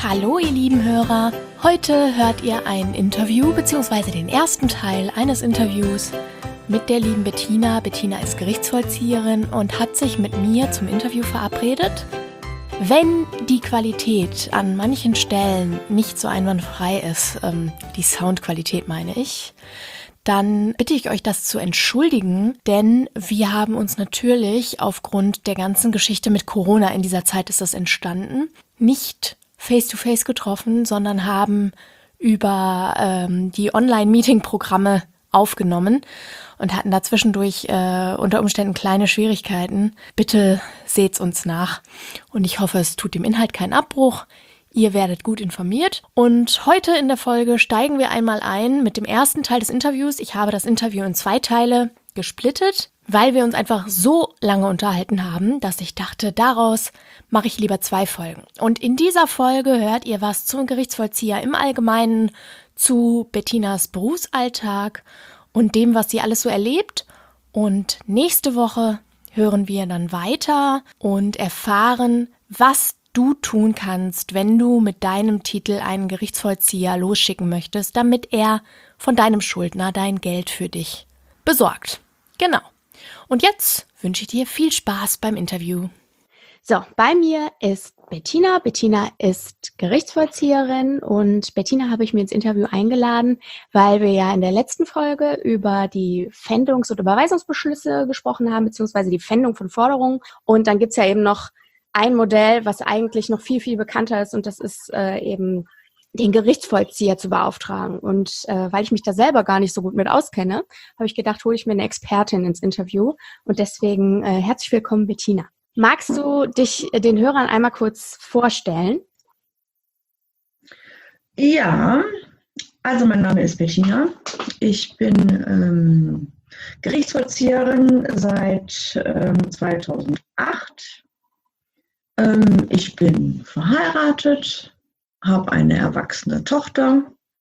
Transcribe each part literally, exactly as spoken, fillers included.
Hallo ihr lieben Hörer, heute hört ihr ein Interview bzw. den ersten Teil eines Interviews mit der lieben Bettina. Bettina ist Gerichtsvollzieherin und hat sich mit mir zum Interview verabredet. Wenn die Qualität an manchen Stellen nicht so einwandfrei ist, ähm, die Soundqualität meine ich, dann bitte ich euch, das zu entschuldigen, denn wir haben uns natürlich aufgrund der ganzen Geschichte mit Corona, in dieser Zeit ist das entstanden, nicht face-to-face getroffen, sondern haben über ähm, die Online-Meeting-Programme aufgenommen und hatten da zwischendurch äh, unter Umständen kleine Schwierigkeiten. Bitte seht's uns nach und ich hoffe, es tut dem Inhalt keinen Abbruch. Ihr werdet gut informiert und heute in der Folge steigen wir einmal ein mit dem ersten Teil des Interviews. Ich habe das Interview in zwei Teile gesplittet, weil wir uns einfach so lange unterhalten haben, dass ich dachte, daraus mache ich lieber zwei Folgen. Und in dieser Folge hört ihr was zum Gerichtsvollzieher im Allgemeinen, zu Bettinas Berufsalltag und dem, was sie alles so erlebt. Und nächste Woche hören wir dann weiter und erfahren, was du tun kannst, wenn du mit deinem Titel einen Gerichtsvollzieher losschicken möchtest, damit er von deinem Schuldner dein Geld für dich besorgt. Genau. Und jetzt wünsche ich dir viel Spaß beim Interview. So, bei mir ist Bettina. Bettina ist Gerichtsvollzieherin und Bettina habe ich mir ins Interview eingeladen, weil wir ja in der letzten Folge über die Pfändungs- und Überweisungsbeschlüsse gesprochen haben, beziehungsweise die Pfändung von Forderungen. Und dann gibt's ja eben noch ein Modell, was eigentlich noch viel, viel bekannter ist und das ist äh, eben den Gerichtsvollzieher zu beauftragen. Und äh, weil ich mich da selber gar nicht so gut mit auskenne, habe ich gedacht, hole ich mir eine Expertin ins Interview und deswegen äh, herzlich willkommen, Bettina. Magst du dich den Hörern einmal kurz vorstellen? Ja, also mein Name ist Bettina. Ich bin ähm, Gerichtsvollzieherin seit ähm, zweitausendacht. Ähm, ich bin verheiratet, habe eine erwachsene Tochter.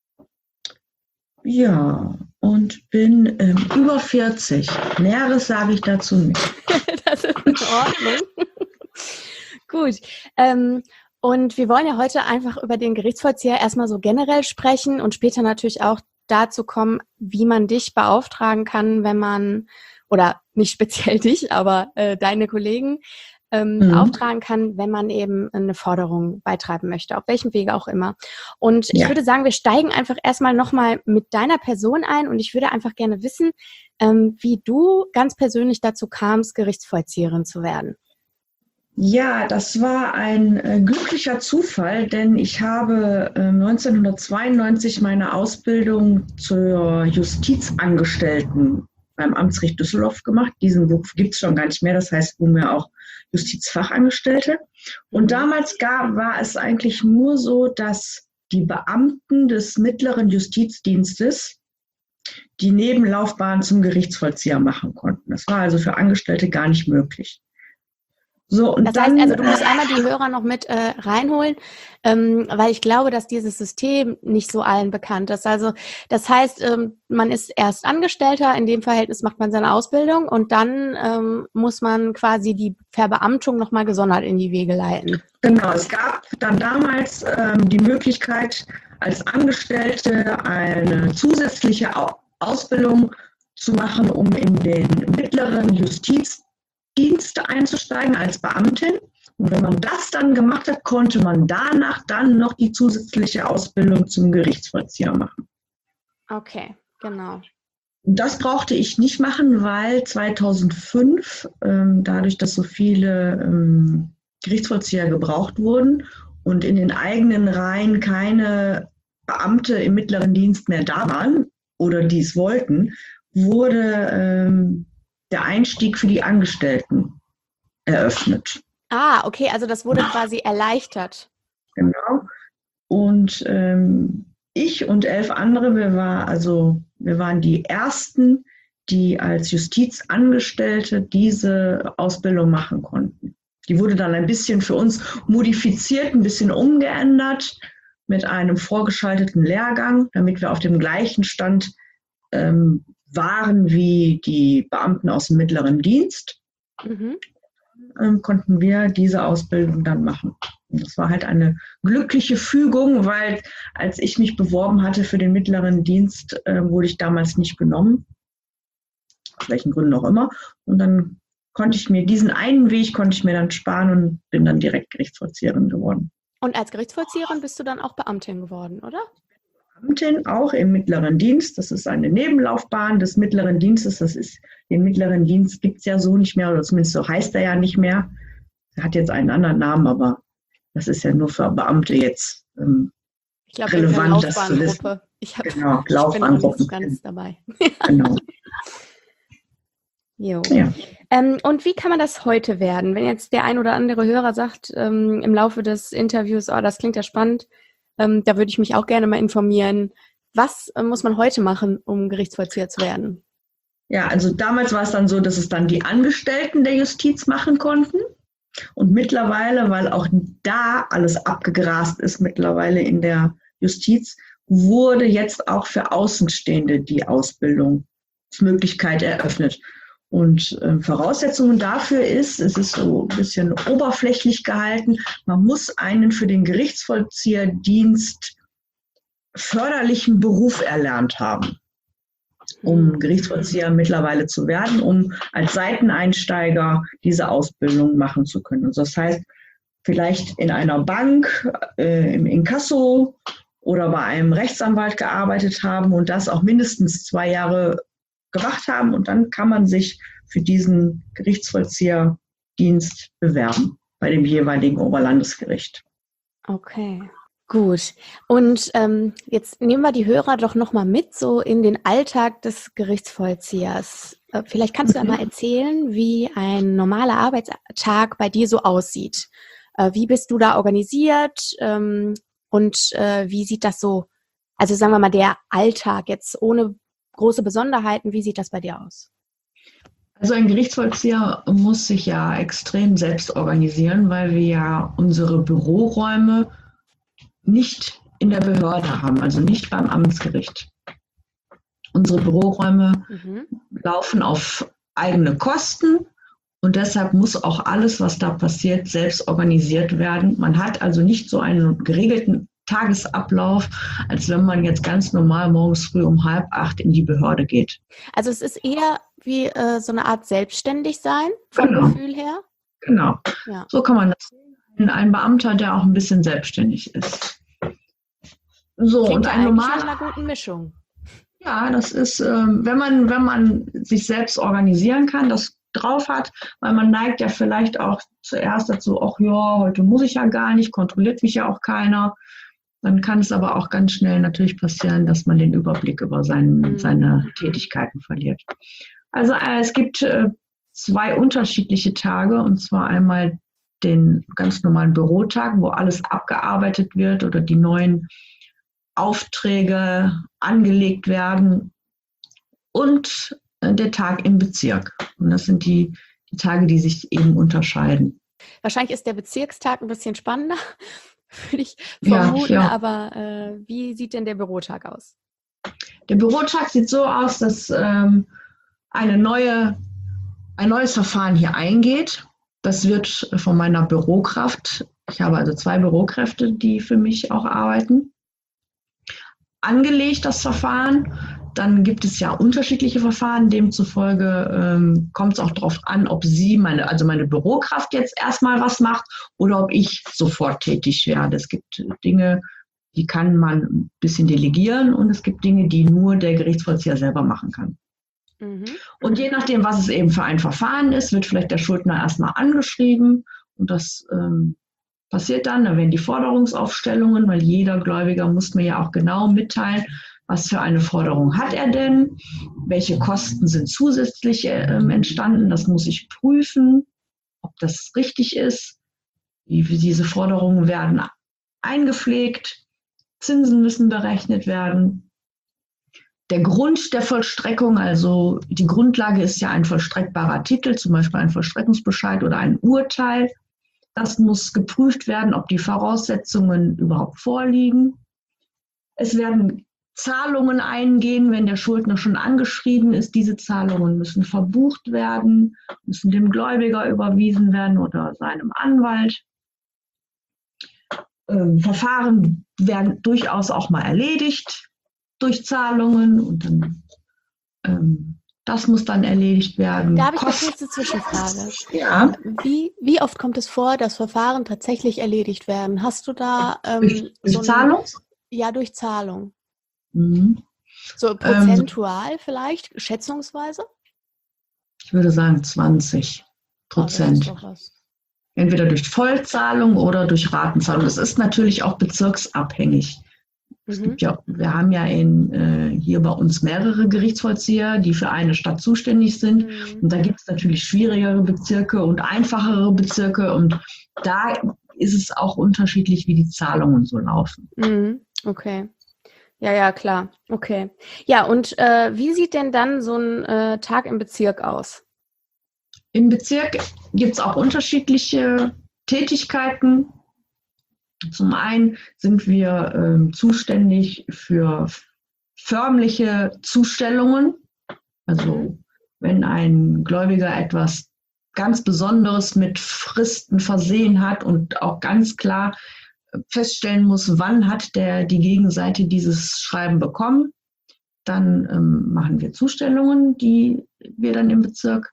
Ja, und bin ähm, über vierzig. Näheres sage ich dazu nicht. Das ist in Ordnung. Gut. Ähm, und wir wollen ja heute einfach über den Gerichtsvollzieher erstmal so generell sprechen und später natürlich auch dazu kommen, wie man dich beauftragen kann, wenn man, oder nicht speziell dich, aber äh, deine Kollegen, ähm, mhm. beauftragen kann, wenn man eben eine Forderung beitreiben möchte, auf welchem Wege auch immer. Und ich ja. würde sagen, wir steigen einfach erstmal nochmal mit deiner Person ein und ich würde einfach gerne wissen, ähm, wie du ganz persönlich dazu kamst, Gerichtsvollzieherin zu werden. Ja, das war ein äh, glücklicher Zufall, denn ich habe äh, neunzehnhundertzweiundneunzig meine Ausbildung zur Justizangestellten beim Amtsgericht Düsseldorf gemacht. Diesen Beruf gibt es schon gar nicht mehr, das heißt nunmehr auch Justizfachangestellte. Und damals gab, war es eigentlich nur so, dass die Beamten des mittleren Justizdienstes die Nebenlaufbahn zum Gerichtsvollzieher machen konnten. Das war also für Angestellte gar nicht möglich. So, und das dann, heißt, also du musst einmal die Hörer noch mit äh, reinholen, ähm, weil ich glaube, dass dieses System nicht so allen bekannt ist. Also das heißt, ähm, man ist erst Angestellter, in dem Verhältnis macht man seine Ausbildung und dann ähm, muss man quasi die Verbeamtung nochmal gesondert in die Wege leiten. Genau, es gab dann damals ähm, die Möglichkeit, als Angestellte eine zusätzliche Ausbildung zu machen, um in den mittleren Justizdienst Dienste einzusteigen als Beamtin. Und wenn man das dann gemacht hat, konnte man danach dann noch die zusätzliche Ausbildung zum Gerichtsvollzieher machen. Okay, genau. Das brauchte ich nicht machen, weil zweitausendfünf, ähm, dadurch, dass so viele ähm, Gerichtsvollzieher gebraucht wurden und in den eigenen Reihen keine Beamte im mittleren Dienst mehr da waren oder dies wollten, wurde ähm, der Einstieg für die Angestellten eröffnet. Ah, okay, also das wurde quasi erleichtert. Genau. Und ähm, ich und elf andere, wir, war also, wir waren die Ersten, die als Justizangestellte diese Ausbildung machen konnten. Die wurde dann ein bisschen für uns modifiziert, ein bisschen umgeändert mit einem vorgeschalteten Lehrgang, damit wir auf dem gleichen Stand ähm, waren wie die Beamten aus dem mittleren Dienst, mhm. ähm, konnten wir diese Ausbildung dann machen. Das war halt eine glückliche Fügung, weil als ich mich beworben hatte für den mittleren Dienst, äh, wurde ich damals nicht genommen. Aus welchen Gründen auch immer. Und dann konnte ich mir diesen einen Weg konnte ich mir dann sparen und bin dann direkt Gerichtsvollzieherin geworden. Und als Gerichtsvollzieherin bist du dann auch Beamtin geworden, oder? Beamtin auch im mittleren Dienst. Das ist eine Nebenlaufbahn des mittleren Dienstes. Das ist, den mittleren Dienst gibt es ja so nicht mehr, oder zumindest so heißt er ja nicht mehr. Er hat jetzt einen anderen Namen, aber das ist ja nur für Beamte jetzt ähm, ich glaub, relevant, das zu wissen. Ich, hab, genau, ich bin noch nicht so ganz dabei. Genau. Jo. Ja. Ähm, und wie kann man das heute werden? Wenn jetzt der ein oder andere Hörer sagt, ähm, im Laufe des Interviews, oh, das klingt ja spannend, ähm, da würde ich mich auch gerne mal informieren. Was äh, muss man heute machen, um Gerichtsvollzieher zu werden? Ja, also damals war es dann so, dass es dann die Angestellten der Justiz machen konnten. Und mittlerweile, weil auch da alles abgegrast ist mittlerweile in der Justiz, wurde jetzt auch für Außenstehende die Ausbildungsmöglichkeit eröffnet. Und äh, Voraussetzungen dafür ist, es ist so ein bisschen oberflächlich gehalten, man muss einen für den Gerichtsvollzieherdienst förderlichen Beruf erlernt haben, um Gerichtsvollzieher mittlerweile zu werden, um als Seiteneinsteiger diese Ausbildung machen zu können. Also das heißt, vielleicht in einer Bank, äh, im Inkasso oder bei einem Rechtsanwalt gearbeitet haben und das auch mindestens zwei Jahre gemacht haben, und dann kann man sich für diesen Gerichtsvollzieherdienst bewerben bei dem jeweiligen Oberlandesgericht. Okay, gut. Und ähm, jetzt nehmen wir die Hörer doch nochmal mit, so in den Alltag des Gerichtsvollziehers. Äh, vielleicht kannst du ja mal erzählen, wie ein normaler Arbeitstag bei dir so aussieht. Äh, wie bist du da organisiert ähm, und äh, wie sieht das so, also sagen wir mal, der Alltag jetzt ohne große Besonderheiten, wie sieht das bei dir aus? Also ein Gerichtsvollzieher muss sich ja extrem selbst organisieren, weil wir ja unsere Büroräume nicht in der Behörde haben, also nicht beim Amtsgericht. Unsere Büroräume mhm. laufen auf eigene Kosten und deshalb muss auch alles, was da passiert, selbst organisiert werden. Man hat also nicht so einen geregelten Tagesablauf, als wenn man jetzt ganz normal morgens früh um halb acht in die Behörde geht. Also es ist eher wie äh, so eine Art Selbstständigsein vom genau. Gefühl her? Genau, ja. So kann man das sehen. Ein Beamter, der auch ein bisschen selbstständig ist. So, klingt und ja ein normal nach einer guten Mischung. Ja, das ist, äh, wenn man, wenn man sich selbst organisieren kann, das drauf hat, weil man neigt ja vielleicht auch zuerst dazu, ach ja, heute muss ich ja gar nicht, kontrolliert mich ja auch keiner. Dann kann es aber auch ganz schnell natürlich passieren, dass man den Überblick über seinen, mhm. seine Tätigkeiten verliert. Also äh, es gibt äh, zwei unterschiedliche Tage, und zwar einmal den ganz normalen Bürotag, wo alles abgearbeitet wird oder die neuen Aufträge angelegt werden, und äh, der Tag im Bezirk. Und das sind die, die Tage, die sich eben unterscheiden. Wahrscheinlich ist der Bezirkstag ein bisschen spannender, würde ich vermuten, ja, ja. aber äh, wie sieht denn der Bürotag aus? Der Bürotag sieht so aus, dass ähm, eine neue, ein neues Verfahren hier eingeht. Das wird von meiner Bürokraft, ich habe also zwei Bürokräfte, die für mich auch arbeiten, angelegt, das Verfahren. Dann gibt es ja unterschiedliche Verfahren. Demzufolge ähm, kommt es auch darauf an, ob sie, meine, also meine Bürokraft jetzt erstmal was macht oder ob ich sofort tätig werde. Es gibt Dinge, die kann man ein bisschen delegieren, und es gibt Dinge, die nur der Gerichtsvollzieher selber machen kann. Mhm. Und je nachdem, was es eben für ein Verfahren ist, wird vielleicht der Schuldner erstmal angeschrieben, und das ähm, passiert dann, da werden die Forderungsaufstellungen, weil jeder Gläubiger muss mir ja auch genau mitteilen, was für eine Forderung hat er denn, welche Kosten sind zusätzlich äh, entstanden, das muss ich prüfen, ob das richtig ist. Wie, wie diese Forderungen werden eingepflegt, Zinsen müssen berechnet werden. Der Grund der Vollstreckung, also die Grundlage ist ja ein vollstreckbarer Titel, zum Beispiel ein Vollstreckungsbescheid oder ein Urteil. Das muss geprüft werden, ob die Voraussetzungen überhaupt vorliegen. Es werden Zahlungen eingehen, wenn der Schuldner schon angeschrieben ist. Diese Zahlungen müssen verbucht werden, müssen dem Gläubiger überwiesen werden oder seinem Anwalt. ähm, Verfahren werden durchaus auch mal erledigt durch Zahlungen und dann ähm, das muss dann erledigt werden. Da habe ich eine Kosten. kurze Zwischenfrage. Ja. Wie, wie oft kommt es vor, dass Verfahren tatsächlich erledigt werden? Hast du da ähm, Durch, durch so ein, Zahlung? Ja, durch Zahlung. Mhm. So prozentual ähm, vielleicht, schätzungsweise? Ich würde sagen zwanzig Prozent. Oh, Entweder durch Vollzahlung oder durch Ratenzahlung. Das ist natürlich auch bezirksabhängig. Mhm. Es gibt ja, wir haben ja in, äh, hier bei uns mehrere Gerichtsvollzieher, die für eine Stadt zuständig sind. Mhm. Und da gibt es natürlich schwierigere Bezirke und einfachere Bezirke. Und da ist es auch unterschiedlich, wie die Zahlungen so laufen. Mhm. Okay. Ja, ja, klar. Okay. Ja, und äh, wie sieht denn dann so ein äh, Tag im Bezirk aus? Im Bezirk gibt es auch unterschiedliche Tätigkeiten. Zum einen sind wir ähm, zuständig für förmliche Zustellungen. Also wenn ein Gläubiger etwas ganz Besonderes mit Fristen versehen hat und auch ganz klar feststellen muss, wann hat der die Gegenseite dieses Schreiben bekommen, dann ähm, machen wir Zustellungen, die wir dann im Bezirk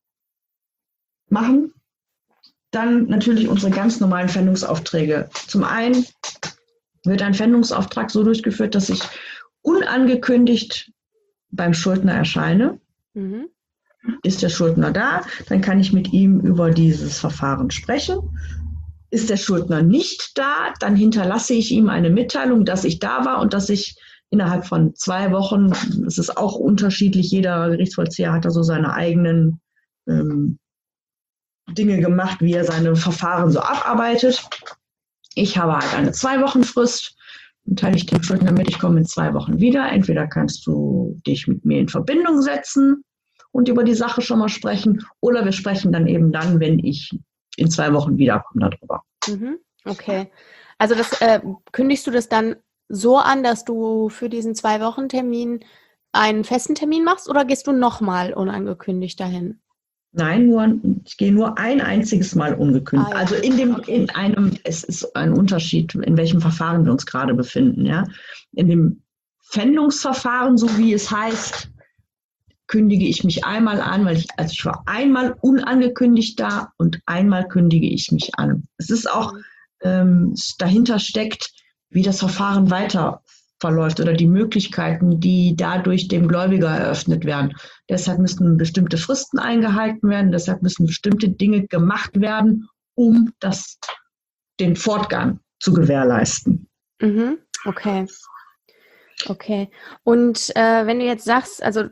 machen. Dann natürlich unsere ganz normalen Pfändungsaufträge. Zum einen wird ein Pfändungsauftrag so durchgeführt, dass ich unangekündigt beim Schuldner erscheine. Mhm. Ist der Schuldner da, dann kann ich mit ihm über dieses Verfahren sprechen. Ist der Schuldner nicht da, dann hinterlasse ich ihm eine Mitteilung, dass ich da war und dass ich innerhalb von zwei Wochen, das ist auch unterschiedlich, jeder Gerichtsvollzieher hat da so seine eigenen ähm, Dinge gemacht, wie er seine Verfahren so abarbeitet. Ich habe halt eine Zwei-Wochen-Frist, dann teile ich dem Schuldner mit, ich komme in zwei Wochen wieder. Entweder kannst du dich mit mir in Verbindung setzen und über die Sache schon mal sprechen, oder wir sprechen dann eben dann, wenn ich in zwei Wochen wiederkomme darüber. Mhm. Okay. Also das äh, kündigst du das dann so an, dass du für diesen Zwei-Wochen-Termin einen festen Termin machst, oder gehst du nochmal unangekündigt dahin? Nein, nur, ich gehe nur ein einziges Mal ungekündigt. Ah, ja. Also in dem, in einem, es ist ein Unterschied, in welchem Verfahren wir uns gerade befinden. Ja? In dem Pfändungsverfahren, so wie es heißt, kündige ich mich einmal an, weil ich, also ich war einmal unangekündigt da und einmal kündige ich mich an. Es ist auch, ähm, dahinter steckt, wie das Verfahren weiter verläuft oder die Möglichkeiten, die dadurch dem Gläubiger eröffnet werden. Deshalb müssen bestimmte Fristen eingehalten werden, deshalb müssen bestimmte Dinge gemacht werden, um das, den Fortgang zu gewährleisten. Mhm. Okay. Okay. Und äh, wenn du jetzt sagst, also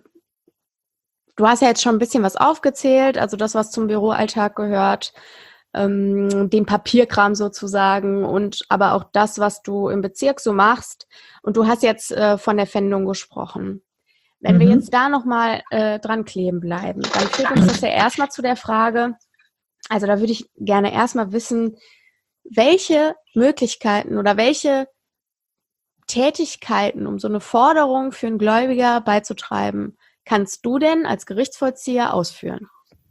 du hast ja jetzt schon ein bisschen was aufgezählt, also das, was zum Büroalltag gehört, ähm, den Papierkram sozusagen, und aber auch das, was du im Bezirk so machst. Und du hast jetzt äh, von der Pfändung gesprochen. Wenn mhm. wir jetzt da nochmal äh, dran kleben bleiben, dann führt uns das ja erstmal zu der Frage, also da würde ich gerne erstmal wissen, welche Möglichkeiten oder welche Tätigkeiten, um so eine Forderung für einen Gläubiger beizutreiben, kannst du denn als Gerichtsvollzieher ausführen?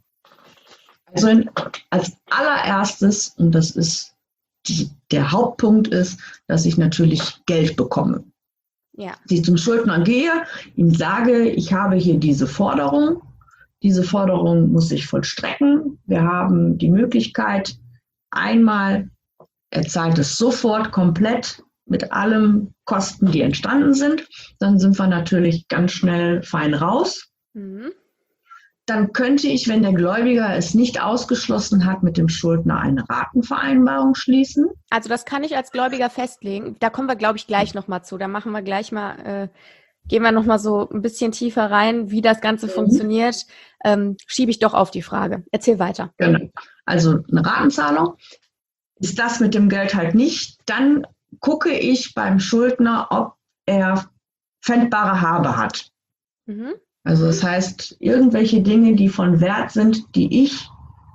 Also in, als allererstes, und das ist die, der Hauptpunkt ist, dass ich natürlich Geld bekomme. Ja. Dass ich zum Schuldner gehe, ihm sage, ich habe hier diese Forderung. Diese Forderung muss ich vollstrecken. Wir haben die Möglichkeit, einmal, er zahlt es sofort komplett mit allen Kosten, die entstanden sind. Dann sind wir natürlich ganz schnell fein raus. Mhm. Dann könnte ich, wenn der Gläubiger es nicht ausgeschlossen hat, mit dem Schuldner eine Ratenvereinbarung schließen. Also das kann ich als Gläubiger festlegen. Da kommen wir, glaube ich, gleich nochmal zu. Da machen wir gleich mal, äh, gehen wir nochmal so ein bisschen tiefer rein, wie das Ganze mhm. funktioniert. Ähm, schiebe ich doch auf die Frage. Erzähl weiter. Genau. Also eine Ratenzahlung. Ist das mit dem Geld halt nicht, dann gucke ich beim Schuldner, ob er pfändbare Habe hat. Mhm. Also das heißt, irgendwelche Dinge, die von Wert sind, die ich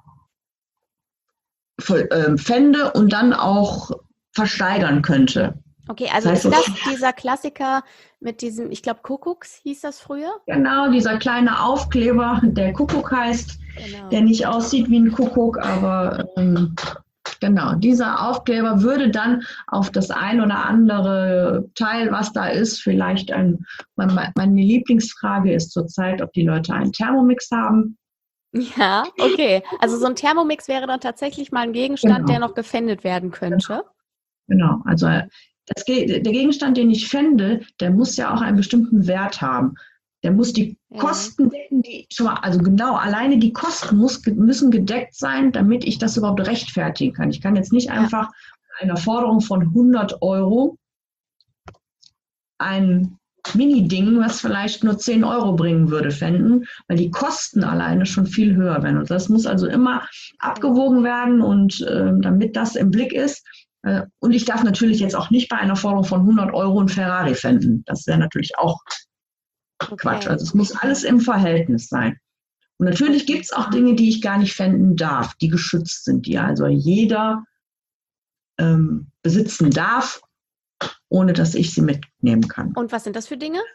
pfände und dann auch versteigern könnte. Okay, also das heißt, ist das dieser Klassiker mit diesem, ich glaube Kuckucks hieß das früher? Genau, dieser kleine Aufkleber, der Kuckuck heißt, genau. Der nicht aussieht wie ein Kuckuck, aber ähm, Genau, dieser Aufkleber würde dann auf das ein oder andere Teil, was da ist, vielleicht ein, meine Lieblingsfrage ist zurzeit, ob die Leute einen Thermomix haben. Ja, okay. Also so ein Thermomix wäre dann tatsächlich mal ein Gegenstand, genau, der noch gefändet werden könnte. Genau, also das, der Gegenstand, den ich fände, der muss ja auch einen bestimmten Wert haben. Der muss die ja. Kosten decken, die schon mal, also genau, alleine die Kosten muss, müssen gedeckt sein, damit ich das überhaupt rechtfertigen kann. Ich kann jetzt nicht einfach ja. einer Forderung von hundert Euro ein Mini-Ding, was vielleicht nur zehn Euro bringen würde, fänden, weil die Kosten alleine schon viel höher werden. Und das muss also immer abgewogen werden und äh, damit das im Blick ist. Äh, und ich darf natürlich jetzt auch nicht bei einer Forderung von hundert Euro ein Ferrari fänden. Das wäre natürlich auch okay. Quatsch. Also es muss alles im Verhältnis sein. Und natürlich gibt es auch Dinge, die ich gar nicht fänden darf, die geschützt sind, die also jeder ähm, besitzen darf, ohne dass ich sie mitnehmen kann. Und was sind das für Dinge?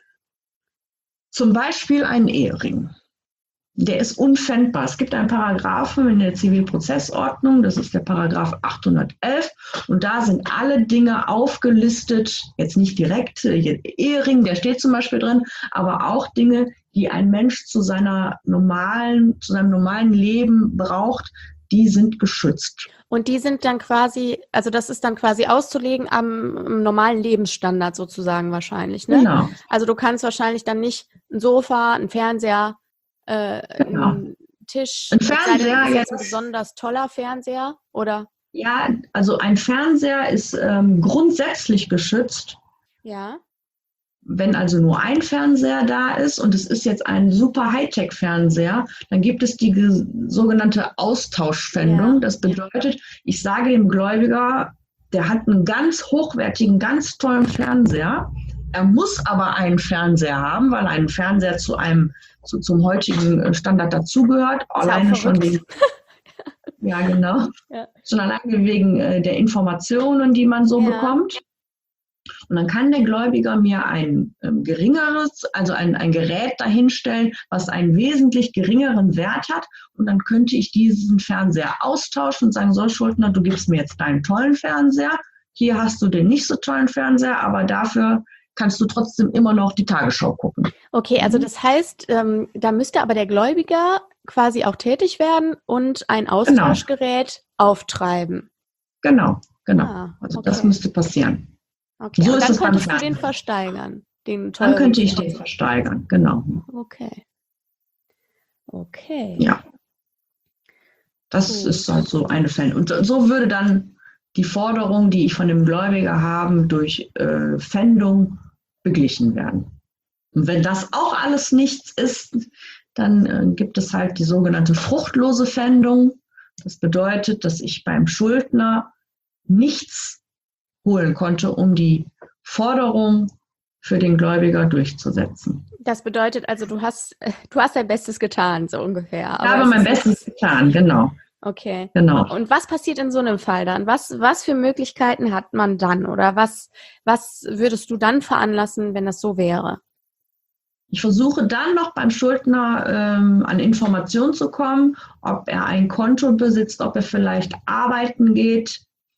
Zum Beispiel einen Ehering. Der ist unpfändbar. Es gibt einen Paragraphen in der Zivilprozessordnung, das ist der Paragraph achthundertelf, und da sind alle Dinge aufgelistet, jetzt nicht direkt, Ehering, der steht zum Beispiel drin, aber auch Dinge, die ein Mensch zu seiner normalen, zu seinem normalen Leben braucht, die sind geschützt. Und die sind dann quasi, also das ist dann quasi auszulegen am, am normalen Lebensstandard sozusagen wahrscheinlich, ne? Genau. Also du kannst wahrscheinlich dann nicht ein Sofa, ein Fernseher, äh, genau. ein Tisch, ein Fernseher, ist jetzt ein besonders toller Fernseher, oder? Ja, also ein Fernseher ist ähm, grundsätzlich geschützt. Ja. Wenn also nur ein Fernseher da ist und es ist jetzt ein super Hightech-Fernseher, dann gibt es die ge- sogenannte Austauschpfändung. Ja. Das bedeutet, ich sage dem Gläubiger, der hat einen ganz hochwertigen, ganz tollen Fernseher. Er muss aber einen Fernseher haben, weil ein Fernseher zu einem zu, zum heutigen Standard dazugehört. Alleine schon wegen, ja genau, ja. schon alleine wegen äh, der Informationen, die man so ja. bekommt. Und dann kann der Gläubiger mir ein ähm, geringeres, also ein, ein Gerät dahinstellen, was einen wesentlich geringeren Wert hat. Und dann könnte ich diesen Fernseher austauschen und sagen, so Schuldner, du gibst mir jetzt deinen tollen Fernseher. Hier hast du den nicht so tollen Fernseher, aber dafür kannst du trotzdem immer noch die Tagesschau gucken. Okay, also das heißt, ähm, da müsste aber der Gläubiger quasi auch tätig werden und ein Austauschgerät genau. auftreiben. Genau, genau. Ah, also okay. Das müsste passieren. Okay, so und dann könntest du den versteigern. Den dann könnte ich den versteigern, genau. Okay. Okay. Ja. Das Gut. ist halt so eine Fälle. Und so würde dann die Forderung, die ich von dem Gläubiger habe, durch äh, Pfändung beglichen werden. Und wenn das auch alles nichts ist, dann äh, gibt es halt die sogenannte fruchtlose Pfändung. Das bedeutet, dass ich beim Schuldner nichts holen konnte, um die Forderung für den Gläubiger durchzusetzen. Das bedeutet also, du hast, du hast dein Bestes getan, so ungefähr. Ich habe mein Bestes getan, genau. Okay. Genau. Und was passiert in so einem Fall dann? Was, was für Möglichkeiten hat man dann? Oder was, was würdest du dann veranlassen, wenn das so wäre? Ich versuche dann noch beim Schuldner ähm, an Informationen zu kommen, ob er ein Konto besitzt, ob er vielleicht arbeiten geht,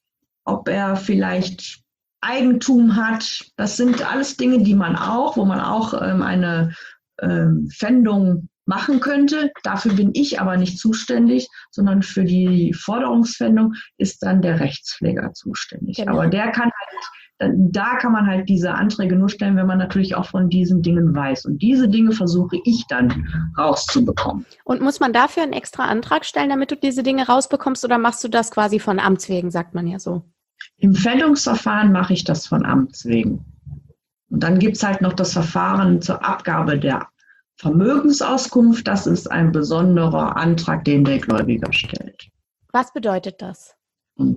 ob er vielleicht Eigentum hat. Das sind alles Dinge, die man auch, wo man auch ähm, eine ähm, Pfändung machen könnte. Dafür bin ich aber nicht zuständig, sondern für die Forderungspfändung ist dann der Rechtspfleger zuständig. Genau. Aber der kann halt, da kann man halt diese Anträge nur stellen, wenn man natürlich auch von diesen Dingen weiß. Und diese Dinge versuche ich dann rauszubekommen. Und muss man dafür einen extra Antrag stellen, damit du diese Dinge rausbekommst, oder machst du das quasi von Amts wegen, sagt man ja so? Im Pfändungsverfahren mache ich das von Amts wegen. Und dann gibt es halt noch das Verfahren zur Abgabe der Vermögensauskunft. Das ist ein besonderer Antrag, den der Gläubiger stellt. Was bedeutet das? Und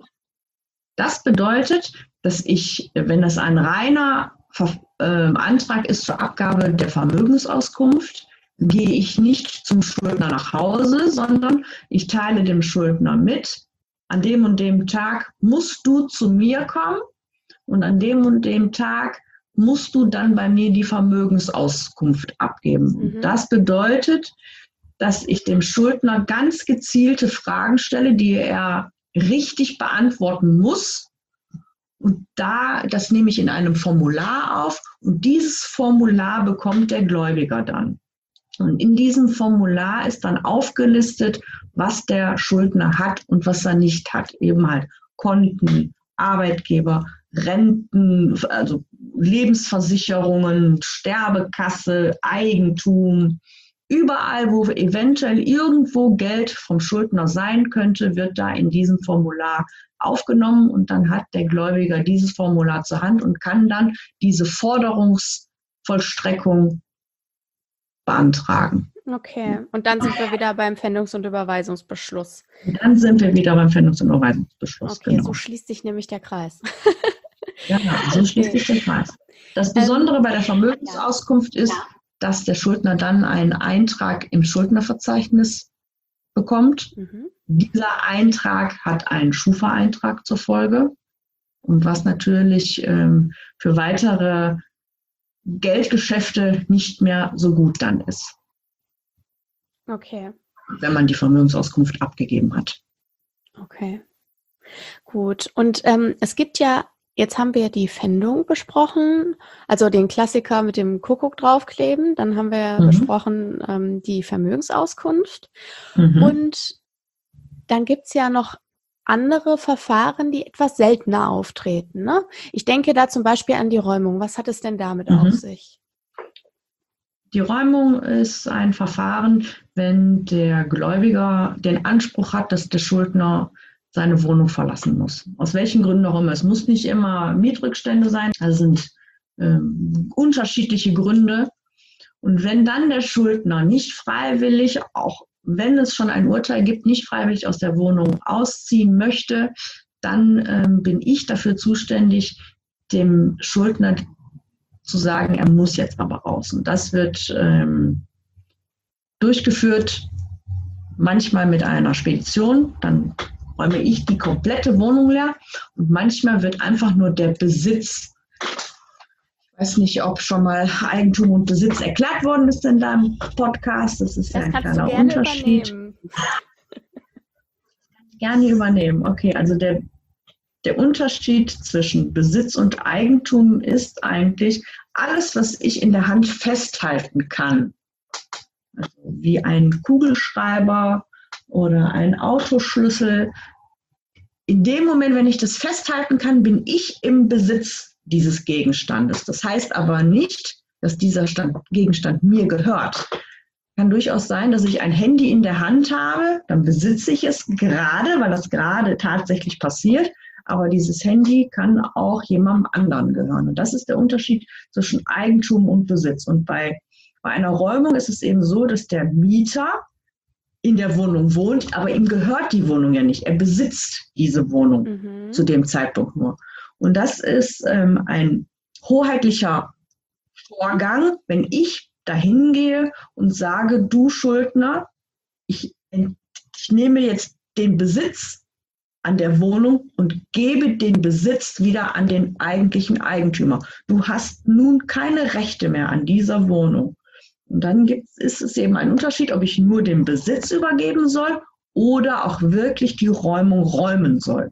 das bedeutet, dass ich, wenn das ein reiner äh, Antrag ist zur Abgabe der Vermögensauskunft, gehe ich nicht zum Schuldner nach Hause, sondern ich teile dem Schuldner mit, an dem und dem Tag musst du zu mir kommen und an dem und dem Tag musst du dann bei mir die Vermögensauskunft abgeben. Mhm. Das bedeutet, dass ich dem Schuldner ganz gezielte Fragen stelle, die er richtig beantworten muss. Und da, das nehme ich in einem Formular auf und dieses Formular bekommt der Gläubiger dann. Und in diesem Formular ist dann aufgelistet, was der Schuldner hat und was er nicht hat. Eben halt Konten, Arbeitgeber, Renten, also Lebensversicherungen, Sterbekasse, Eigentum. Überall, wo eventuell irgendwo Geld vom Schuldner sein könnte, wird da in diesem Formular aufgenommen und dann hat der Gläubiger dieses Formular zur Hand und kann dann diese Forderungsvollstreckung beantragen. Okay, und dann sind wir wieder beim Pfändungs- und Überweisungsbeschluss. Und dann sind wir wieder beim Pfändungs- und Überweisungsbeschluss. Okay, genau. So schließt sich nämlich der Kreis. Ja, so schließt sich der Kreis. Das Besondere ähm, bei der Vermögensauskunft ist, ja. dass der Schuldner dann einen Eintrag im Schuldnerverzeichnis bekommt. Mhm. Dieser Eintrag hat einen Schufa-Eintrag zur Folge und was natürlich ähm, für weitere Geldgeschäfte nicht mehr so gut dann ist. Okay. Wenn man die Vermögensauskunft abgegeben hat. Okay, gut. Und ähm, es gibt ja, jetzt haben wir ja die Pfändung besprochen, also den Klassiker mit dem Kuckuck draufkleben. Dann haben wir ja mhm. besprochen ähm, die Vermögensauskunft. Mhm. Und dann gibt es ja noch andere Verfahren, die etwas seltener auftreten. Ne? Ich denke da zum Beispiel an die Räumung. Was hat es denn damit mhm. auf sich? Die Räumung ist ein Verfahren, wenn der Gläubiger den Anspruch hat, dass der Schuldner seine Wohnung verlassen muss. Aus welchen Gründen auch immer. Es muss nicht immer Mietrückstände sein. Das sind ähm, unterschiedliche Gründe. Und wenn dann der Schuldner nicht freiwillig, auch wenn es schon ein Urteil gibt, nicht freiwillig aus der Wohnung ausziehen möchte, dann ähm, bin ich dafür zuständig, dem Schuldner zu sagen, er muss jetzt aber raus. Und das wird ähm, durchgeführt, manchmal mit einer Spedition, dann räume ich die komplette Wohnung leer und manchmal wird einfach nur der Besitz, ich weiß nicht, ob schon mal Eigentum und Besitz erklärt worden ist in deinem Podcast, das ist das ja ein kannst kleiner du gerne Unterschied. Übernehmen. Gerne übernehmen, okay, also der Der Unterschied zwischen Besitz und Eigentum ist eigentlich alles, was ich in der Hand festhalten kann. Also wie ein Kugelschreiber oder ein Autoschlüssel. In dem Moment, wenn ich das festhalten kann, bin ich im Besitz dieses Gegenstandes. Das heißt aber nicht, dass dieser Stand, Gegenstand mir gehört. Kann durchaus sein, dass ich ein Handy in der Hand habe, dann besitze ich es gerade, weil das gerade tatsächlich passiert. Aber dieses Handy kann auch jemandem anderen gehören. Und das ist der Unterschied zwischen Eigentum und Besitz. Und bei, bei einer Räumung ist es eben so, dass der Mieter in der Wohnung wohnt, aber ihm gehört die Wohnung ja nicht. Er besitzt diese Wohnung mhm. zu dem Zeitpunkt nur. Und das ist ähm, ein hoheitlicher Vorgang, wenn ich dahin gehe und sage, du Schuldner, ich, ich nehme jetzt den Besitz an der Wohnung und gebe den Besitz wieder an den eigentlichen Eigentümer. Du hast nun keine Rechte mehr an dieser Wohnung. Und dann gibt's, ist es eben ein Unterschied, ob ich nur den Besitz übergeben soll oder auch wirklich die Räumung räumen soll.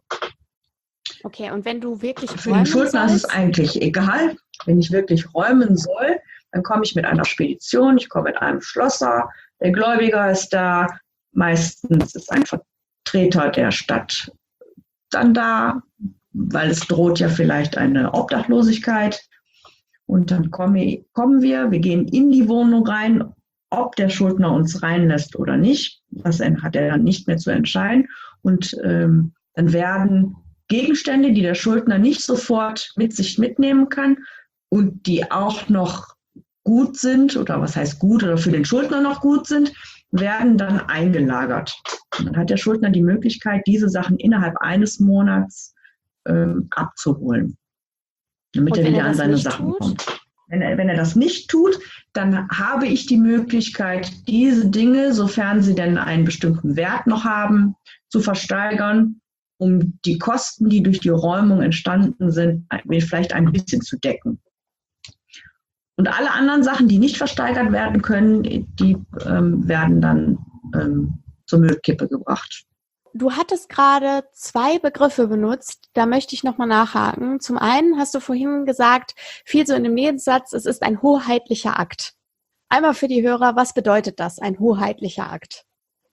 Okay, und wenn du wirklich Für den Schuldner ist es eigentlich egal. Wenn ich wirklich räumen soll, dann komme ich mit einer Spedition, ich komme mit einem Schlosser, der Gläubiger ist da, meistens ist ein Vertreter der Stadt dann da, weil es droht ja vielleicht eine Obdachlosigkeit. Und dann komme, kommen wir, wir gehen in die Wohnung rein, ob der Schuldner uns reinlässt oder nicht. Das hat er dann nicht mehr zu entscheiden. Und ähm, dann werden Gegenstände, die der Schuldner nicht sofort mit sich mitnehmen kann und die auch noch gut sind, oder was heißt gut, oder für den Schuldner noch gut sind, werden dann eingelagert. Und dann hat der Schuldner die Möglichkeit, diese Sachen innerhalb eines Monats ähm, abzuholen, damit er wieder an seine Sachen tut? kommt. Wenn er, wenn er das nicht tut, dann habe ich die Möglichkeit, diese Dinge, sofern sie denn einen bestimmten Wert noch haben, zu versteigern, um die Kosten, die durch die Räumung entstanden sind, vielleicht ein bisschen zu decken. Und alle anderen Sachen, die nicht versteigert werden können, die ähm, werden dann ähm, zur Müllkippe gebracht. du hattest gerade zwei Begriffe benutzt, da möchte ich nochmal nachhaken. Zum einen hast du vorhin gesagt, viel so in dem Nebensatz, es ist ein hoheitlicher Akt. Einmal für die Hörer, was bedeutet das, ein hoheitlicher Akt?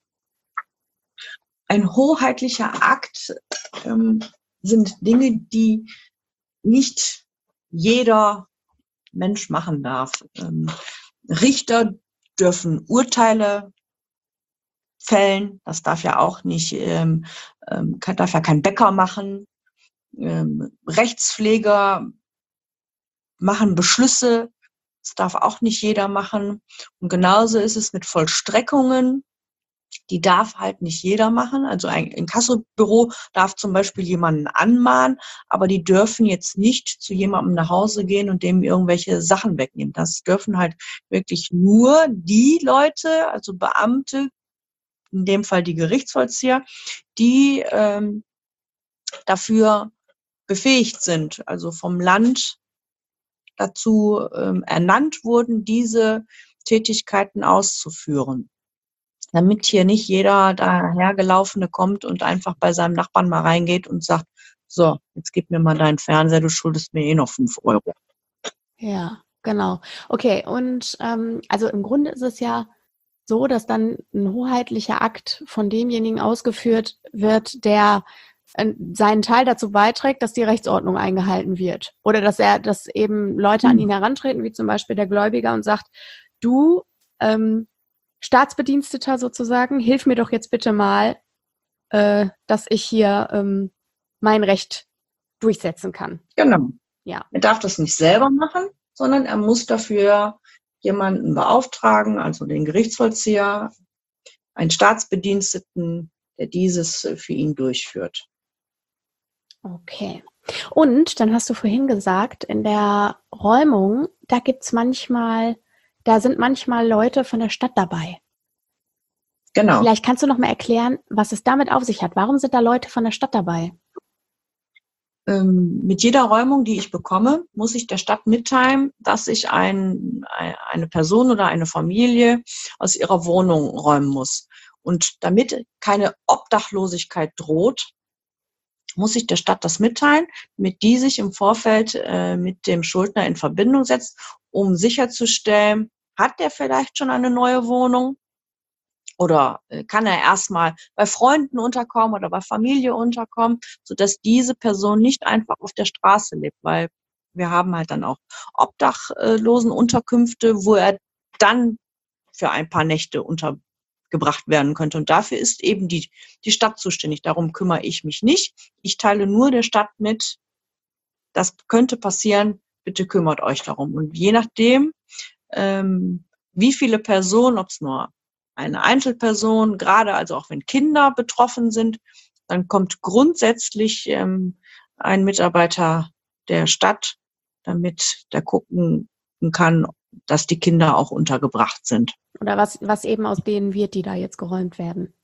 Ein hoheitlicher Akt ähm, sind Dinge, die nicht jeder Mensch machen darf. Ähm, Richter dürfen Urteile fällen, das darf ja auch nicht, ähm, ähm, kann, darf ja kein Bäcker machen. Ähm, Rechtspfleger machen Beschlüsse, das darf auch nicht jeder machen. Und genauso ist es mit Vollstreckungen. Die darf halt nicht jeder machen. Also ein Inkassobüro darf zum Beispiel jemanden anmahnen, aber die dürfen jetzt nicht zu jemandem nach Hause gehen und dem irgendwelche Sachen wegnehmen. Das dürfen halt wirklich nur die Leute, also Beamte, in dem Fall die Gerichtsvollzieher, die ähm, dafür befähigt sind, also vom Land dazu ähm, ernannt wurden, diese Tätigkeiten auszuführen. Damit hier nicht jeder dahergelaufene kommt und einfach bei seinem Nachbarn mal reingeht und sagt, so, jetzt gib mir mal deinen Fernseher, du schuldest mir eh noch fünf Euro. Ja, genau. Okay, und ähm, also im Grunde ist es ja so, dass dann ein hoheitlicher Akt von demjenigen ausgeführt wird, der äh, seinen Teil dazu beiträgt, dass die Rechtsordnung eingehalten wird. Oder dass er, dass eben Leute an ihn herantreten, wie zum Beispiel der Gläubiger, und sagt, du, ähm, Staatsbediensteter sozusagen, hilf mir doch jetzt bitte mal, äh, dass ich hier ähm, mein Recht durchsetzen kann. Genau. Ja. Er darf das nicht selber machen, sondern er muss dafür jemanden beauftragen, also den Gerichtsvollzieher, einen Staatsbediensteten, der dieses für ihn durchführt. Okay. Und dann hast du vorhin gesagt, in der Räumung, da gibt's manchmal, da sind manchmal Leute von der Stadt dabei. Genau. Vielleicht kannst du noch mal erklären, was es damit auf sich hat. Warum sind da Leute von der Stadt dabei? Ähm, mit jeder Räumung, die ich bekomme, muss ich der Stadt mitteilen, dass ich ein, eine Person oder eine Familie aus ihrer Wohnung räumen muss. Und damit keine Obdachlosigkeit droht, muss ich der Stadt das mitteilen, damit die sich im Vorfeld äh, mit dem Schuldner in Verbindung setzt, um sicherzustellen, hat der vielleicht schon eine neue Wohnung oder äh, kann er erstmal bei Freunden unterkommen oder bei Familie unterkommen, sodass diese Person nicht einfach auf der Straße lebt, weil wir haben halt dann auch Obdachlosenunterkünfte, wo er dann für ein paar Nächte untergebracht werden könnte. Und dafür ist eben die, die Stadt zuständig. Darum kümmere ich mich nicht. Ich teile nur der Stadt mit, das könnte passieren, bitte kümmert euch darum. Und je nachdem, ähm, wie viele Personen, ob es nur eine Einzelperson, gerade also auch wenn Kinder betroffen sind, dann kommt grundsätzlich ähm, ein Mitarbeiter der Stadt, damit der gucken kann, dass die Kinder auch untergebracht sind. Oder was, was eben aus denen wird, die da jetzt geräumt werden.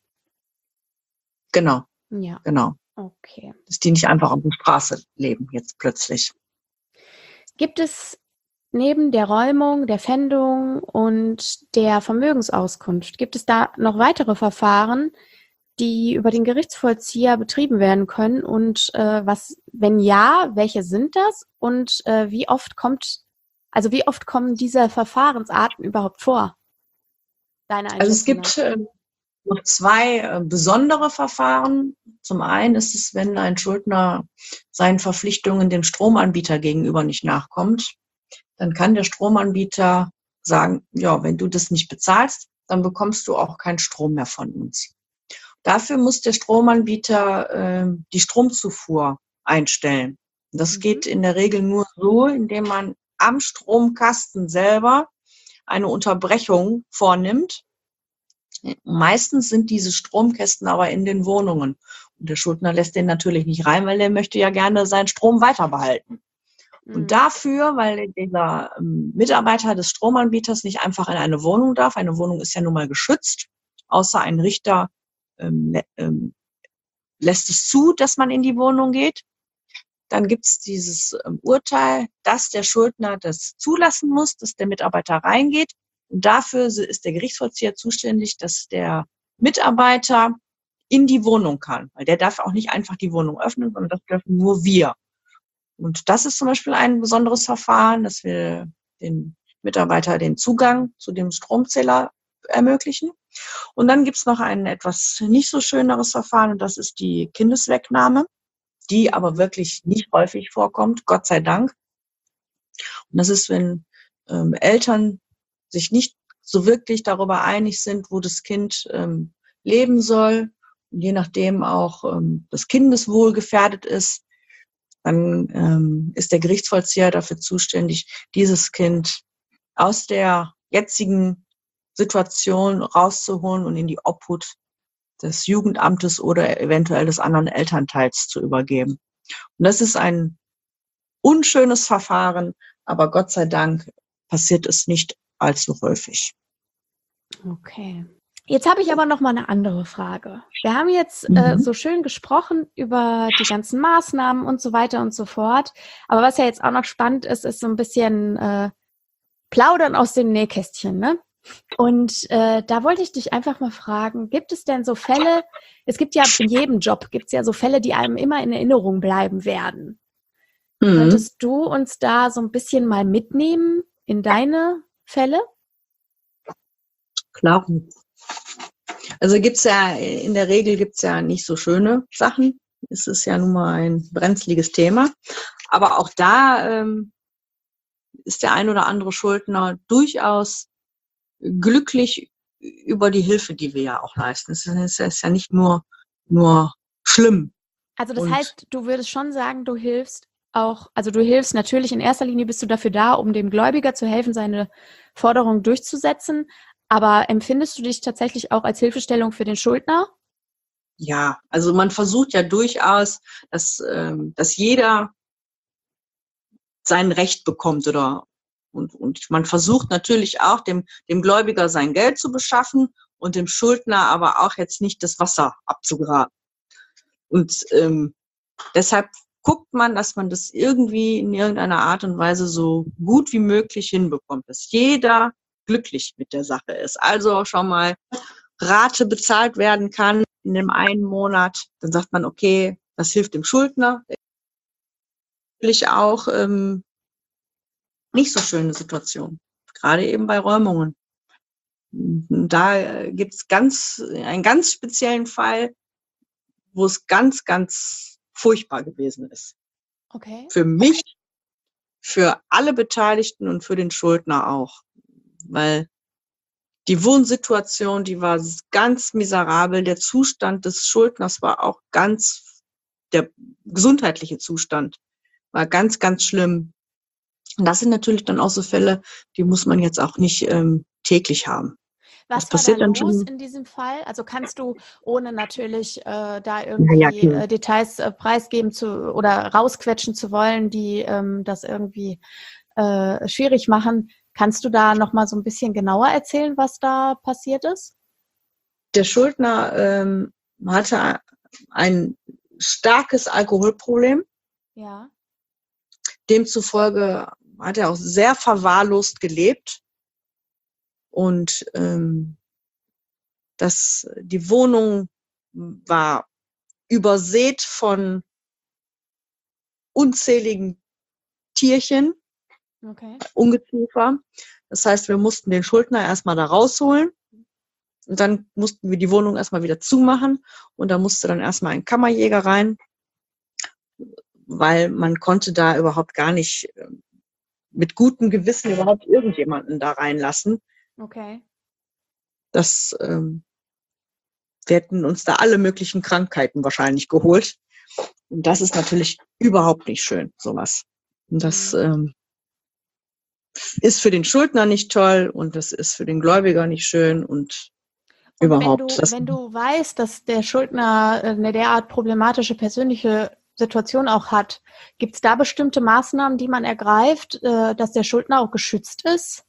Genau. Ja. Genau. Okay. Dass die nicht einfach auf der Straße leben, jetzt plötzlich. Gibt es neben der Räumung, der Pfändung und der Vermögensauskunft, gibt es da noch weitere Verfahren, die über den Gerichtsvollzieher betrieben werden können? Und äh, was, wenn ja, welche sind das? Und äh, wie oft kommt, also wie oft kommen diese Verfahrensarten überhaupt vor? Deine Einschätzung Also es gibt äh, noch zwei äh, besondere Verfahren. Zum einen ist es, wenn ein Schuldner seinen Verpflichtungen dem Stromanbieter gegenüber nicht nachkommt, dann kann der Stromanbieter sagen, ja, wenn du das nicht bezahlst, dann bekommst du auch keinen Strom mehr von uns. Dafür muss der Stromanbieter äh, die Stromzufuhr einstellen. Das Mhm. geht in der Regel nur so, indem man am Stromkasten selber eine Unterbrechung vornimmt. Meistens sind diese Stromkästen aber in den Wohnungen. Und der Schuldner lässt den natürlich nicht rein, weil er möchte ja gerne seinen Strom weiter behalten. Mhm. Und dafür, weil dieser ähm, Mitarbeiter des Stromanbieters nicht einfach in eine Wohnung darf, eine Wohnung ist ja nun mal geschützt, außer ein Richter ähm, ähm, lässt es zu, dass man in die Wohnung geht. Dann gibt es dieses ähm, Urteil, dass der Schuldner das zulassen muss, dass der Mitarbeiter reingeht. Und dafür ist der Gerichtsvollzieher zuständig, dass der Mitarbeiter in die Wohnung kann. Weil der darf auch nicht einfach die Wohnung öffnen, sondern das dürfen nur wir. Und das ist zum Beispiel ein besonderes Verfahren, dass wir den Mitarbeiter den Zugang zu dem Stromzähler ermöglichen. Und dann gibt es noch ein etwas nicht so schöneres Verfahren, und das ist die Kindeswegnahme, die aber wirklich nicht häufig vorkommt, Gott sei Dank. Und das ist, wenn ähm, Eltern sich nicht so wirklich darüber einig sind, wo das Kind ähm, leben soll, und je nachdem auch ähm, das Kindeswohl gefährdet ist, dann ähm, ist der Gerichtsvollzieher dafür zuständig, dieses Kind aus der jetzigen Situation rauszuholen und in die Obhut des Jugendamtes oder eventuell des anderen Elternteils zu übergeben. Und das ist ein unschönes Verfahren, aber Gott sei Dank passiert es nicht allzu häufig. Okay. Jetzt habe ich aber noch mal eine andere Frage. Wir haben jetzt Mhm. äh, so schön gesprochen über die ganzen Maßnahmen und so weiter und so fort. Aber was ja jetzt auch noch spannend ist, ist so ein bisschen äh, Plaudern aus dem Nähkästchen, ne? Und äh, da wollte ich dich einfach mal fragen, gibt es denn so Fälle, es gibt ja in jedem Job, gibt es ja so Fälle, die einem immer in Erinnerung bleiben werden. Mhm. Könntest du uns da so ein bisschen mal mitnehmen in deine Fälle? Klar. Also gibt's ja, in der Regel gibt's ja nicht so schöne Sachen. Es ist ja nun mal ein brenzliges Thema. Aber auch da ähm, ist der ein oder andere Schuldner durchaus glücklich über die Hilfe, die wir ja auch leisten. Es ist, ist ja nicht nur, nur schlimm. Also das Und heißt, du würdest schon sagen, du hilfst auch, also du hilfst natürlich in erster Linie, bist du dafür da, um dem Gläubiger zu helfen, seine Forderung durchzusetzen. Aber empfindest du dich tatsächlich auch als Hilfestellung für den Schuldner? ja, also man versucht ja durchaus, dass, ähm, dass jeder sein Recht bekommt oder und, und man versucht natürlich auch dem, dem Gläubiger sein Geld zu beschaffen und dem Schuldner aber auch jetzt nicht das Wasser abzugraben. Und ähm, deshalb guckt man, dass man das irgendwie in irgendeiner Art und Weise so gut wie möglich hinbekommt, dass jeder glücklich mit der Sache ist. Also auch schon mal Rate bezahlt werden kann in dem einen Monat. Dann sagt man, okay, das hilft dem Schuldner. Natürlich auch ähm, nicht so schöne Situation, gerade eben bei Räumungen. Da gibt es ganz, einen ganz speziellen Fall, wo es ganz, ganz furchtbar gewesen ist. Okay. Für mich, für alle Beteiligten und für den Schuldner auch. Weil die Wohnsituation, die war ganz miserabel. Der Zustand des Schuldners war auch ganz, der gesundheitliche Zustand war ganz, ganz schlimm. Und das sind natürlich dann auch so Fälle, die muss man jetzt auch nicht ähm, täglich haben. Was das war passiert da dann los schon. in diesem Fall? Also kannst du, ohne natürlich äh, da irgendwie Ja, ja, klar. äh, Details äh, preisgeben zu oder rausquetschen zu wollen, die ähm, das irgendwie äh, schwierig machen, kannst du da nochmal so ein bisschen genauer erzählen, was da passiert ist? Der Schuldner ähm, hatte ein starkes Alkoholproblem. Ja. Demzufolge hat er auch sehr verwahrlost gelebt. Und ähm, das, die Wohnung war übersät von unzähligen Tierchen, Okay. Ungeziefer. Das heißt, wir mussten den Schuldner erstmal da rausholen. Und dann mussten wir die Wohnung erstmal wieder zumachen. Und da musste dann erstmal ein Kammerjäger rein, weil man konnte da überhaupt gar nicht mit gutem Gewissen überhaupt irgendjemanden da reinlassen. Okay. Das, ähm, wir hätten uns da alle möglichen Krankheiten wahrscheinlich geholt. Und das ist natürlich überhaupt nicht schön, sowas. Und das ähm, ist für den Schuldner nicht toll und das ist für den Gläubiger nicht schön und, Und überhaupt. wenn du, Das, wenn du weißt, dass der Schuldner eine derart problematische persönliche Situation auch hat, gibt es da bestimmte Maßnahmen, die man ergreift, äh, dass der Schuldner auch geschützt ist?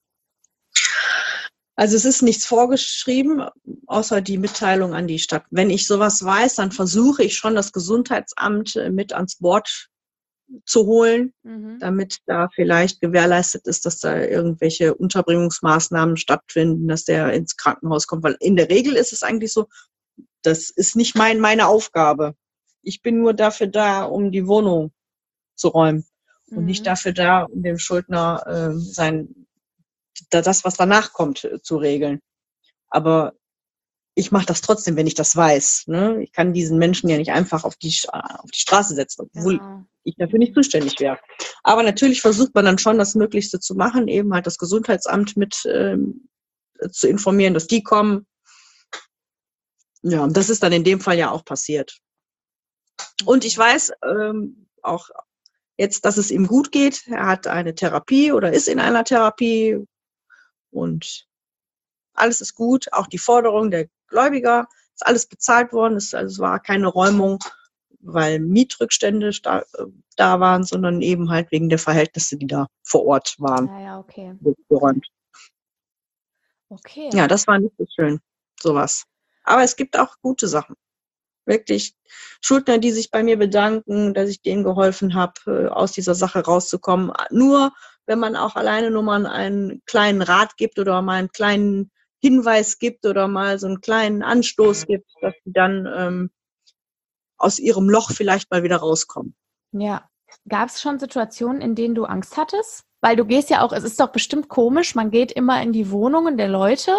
Also es ist nichts vorgeschrieben, außer die Mitteilung an die Stadt. Wenn ich sowas weiß, dann versuche ich schon, das Gesundheitsamt mit ans Board zu holen, mhm. damit da vielleicht gewährleistet ist, dass da irgendwelche Unterbringungsmaßnahmen stattfinden, dass der ins Krankenhaus kommt. Weil in der Regel ist es eigentlich so, das ist nicht mein, meine Aufgabe. Ich bin nur dafür da, um die Wohnung zu räumen und Mhm. nicht dafür da, um dem Schuldner äh, sein, das, was danach kommt, äh, zu regeln. Aber ich mache das trotzdem, wenn ich das weiß. Ne? Ich kann diesen Menschen ja nicht einfach auf die, auf die Straße setzen, obwohl Genau. ich dafür nicht zuständig wäre. Aber natürlich versucht man dann schon, das Möglichste zu machen, eben halt das Gesundheitsamt mit ähm, zu informieren, dass die kommen. Ja, und das ist dann in dem Fall ja auch passiert. Und ich weiß ähm, auch jetzt, dass es ihm gut geht. Er hat eine Therapie oder ist in einer Therapie und alles ist gut. Auch die Forderung der Gläubiger ist alles bezahlt worden. Es, also es war keine Räumung, weil Mietrückstände da, da waren, sondern eben halt wegen der Verhältnisse, die da vor Ort waren. Ah, ja, okay. Geräumt. Okay. Ja, das war nicht so schön, sowas. Aber es gibt auch gute Sachen. Wirklich Schuldner, die sich bei mir bedanken, dass ich denen geholfen habe, aus dieser Sache rauszukommen. Nur wenn man auch alleine nur mal einen kleinen Rat gibt oder mal einen kleinen Hinweis gibt oder mal so einen kleinen Anstoß gibt, dass sie dann ähm, aus ihrem Loch vielleicht mal wieder rauskommen. Ja. Gab es schon Situationen, in denen du Angst hattest? Weil du gehst ja auch, es ist doch bestimmt komisch, man geht immer in die Wohnungen der Leute.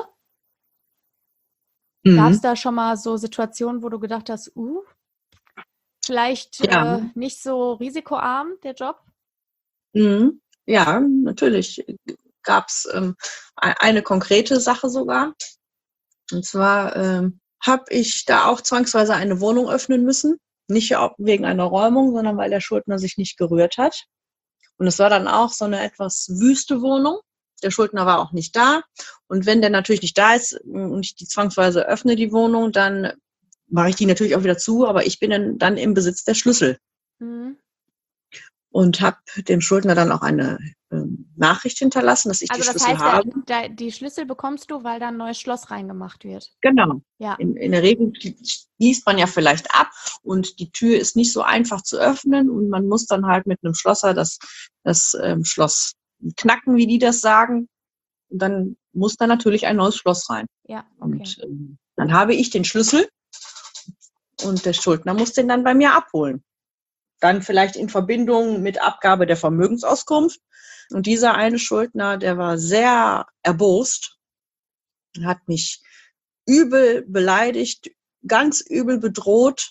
Mhm. Gab es da schon mal so Situationen, wo du gedacht hast, uh, vielleicht Ja. äh, nicht so risikoarm, der Job? Mhm. Ja, natürlich gab es ähm, eine konkrete Sache sogar. Und zwar ähm, habe ich da auch zwangsweise eine Wohnung öffnen müssen. Nicht wegen einer Räumung, sondern weil der Schuldner sich nicht gerührt hat. Und es war dann auch so eine etwas wüste Wohnung. Der Schuldner war auch nicht da. Und wenn der natürlich nicht da ist und ich die zwangsweise öffne, die Wohnung, dann mache ich die natürlich auch wieder zu, aber ich bin dann, dann im Besitz der Schlüssel. Mhm. Und habe dem Schuldner dann auch eine ähm, Nachricht hinterlassen, dass ich Also die das Schlüssel heißt, habe. da, da, die Schlüssel bekommst du, weil da ein neues Schloss reingemacht wird. Genau. Ja. In, in der Regel schließt man ja vielleicht ab und die Tür ist nicht so einfach zu öffnen und man muss dann halt mit einem Schlosser das, das ähm, Schloss knacken, wie die das sagen. Und dann muss da natürlich ein neues Schloss rein. Ja, okay. Und ähm, dann habe ich den Schlüssel und der Schuldner muss den dann bei mir abholen. Dann vielleicht in Verbindung mit Abgabe der Vermögensauskunft. Und dieser eine Schuldner, der war sehr erbost, hat mich übel beleidigt, ganz übel bedroht.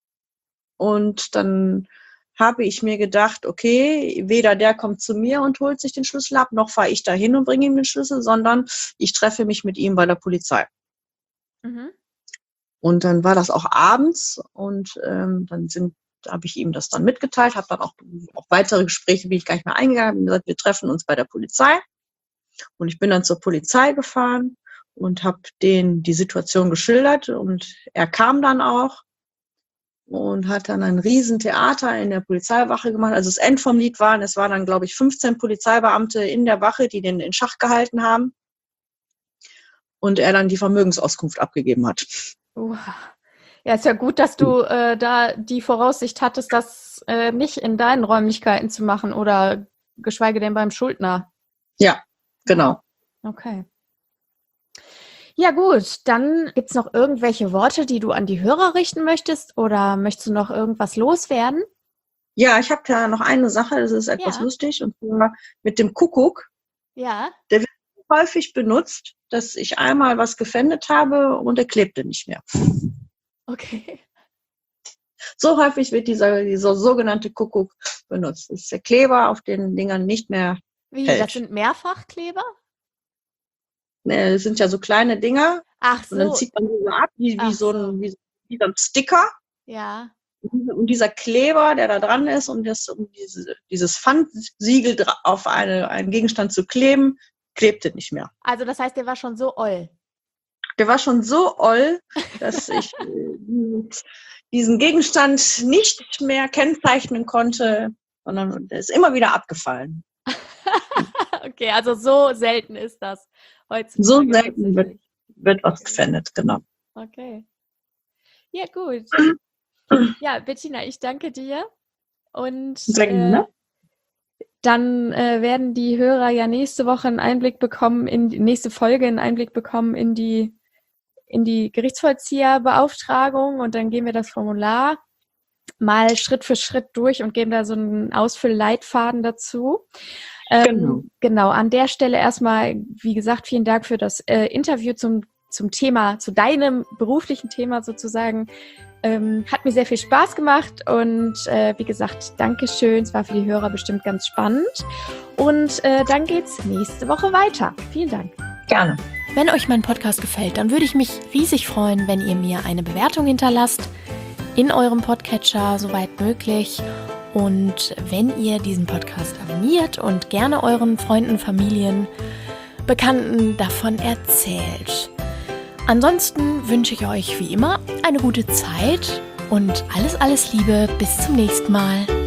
Und dann habe ich mir gedacht, okay, weder der kommt zu mir und holt sich den Schlüssel ab, noch fahre ich dahin und bringe ihm den Schlüssel, sondern ich treffe mich mit ihm bei der Polizei. Mhm. Und dann war das auch abends und ähm, dann sind habe ich ihm das dann mitgeteilt, habe dann auch auf weitere Gespräche bin ich gar nicht mehr eingegangen, habe gesagt, wir treffen uns bei der Polizei. Und ich bin dann zur Polizei gefahren und habe denen die Situation geschildert und er kam dann auch und hat dann ein Riesentheater in der Polizeiwache gemacht. Also das End vom Lied waren, es waren dann, glaube ich, fünfzehn Polizeibeamte in der Wache, die den in Schach gehalten haben und er dann die Vermögensauskunft abgegeben hat. Uh. Ja, ist ja gut, dass du äh, da die Voraussicht hattest, das äh, nicht in deinen Räumlichkeiten zu machen oder geschweige denn beim Schuldner. Ja, genau. Okay. Ja gut, dann gibt es noch irgendwelche Worte, die du an die Hörer richten möchtest oder möchtest du noch irgendwas loswerden? Ja, ich habe da noch eine Sache, das ist etwas Ja. lustig, und zwar mit dem Kuckuck. Ja. Der wird häufig benutzt, dass ich einmal was gefändet habe und er klebte nicht mehr. Okay. So häufig wird dieser, dieser sogenannte Kuckuck benutzt. Das ist der Kleber auf den Dingern nicht mehr Wie, hält. das sind Mehrfachkleber? Ne, das sind ja so kleine Dinger Ach und dann so. zieht man die so ab, wie, wie, Ach so so. ein, wie, wie so ein Sticker. Ja. Und dieser Kleber, der da dran ist, um, das, um diese, dieses Pfandsiegel dra- auf eine, einen Gegenstand zu kleben, klebte nicht mehr. Also das heißt, der war schon so oll. Der war schon so oll, dass ich äh, diesen Gegenstand nicht mehr kennzeichnen konnte, sondern der ist immer wieder abgefallen. Okay, also so selten ist das heutzutage. So selten wird, tatsächlich. wird was gefändet, genau. Okay. Ja, gut. Ja, Bettina, ich danke dir. Und Sehr gerne. äh, dann äh, werden die Hörer ja nächste Woche einen Einblick bekommen, in die nächste Folge einen Einblick bekommen in die in die Gerichtsvollzieherbeauftragung und dann gehen wir das Formular mal Schritt für Schritt durch und geben da so einen Ausfüllleitfaden dazu. Ähm, genau. genau, an der Stelle erstmal, wie gesagt, vielen Dank für das äh, Interview zum, zum Thema, zu deinem beruflichen Thema sozusagen. Ähm, hat mir sehr viel Spaß gemacht und äh, wie gesagt, Dankeschön. Es war für die Hörer bestimmt ganz spannend. Und äh, dann geht's nächste Woche weiter. Vielen Dank. Gerne. Wenn euch mein Podcast gefällt, dann würde ich mich riesig freuen, wenn ihr mir eine Bewertung hinterlasst. In eurem Podcatcher, soweit möglich. Und wenn ihr diesen Podcast abonniert und gerne euren Freunden, Familien, Bekannten davon erzählt. Ansonsten wünsche ich euch wie immer eine gute Zeit und alles, alles Liebe. Bis zum nächsten Mal.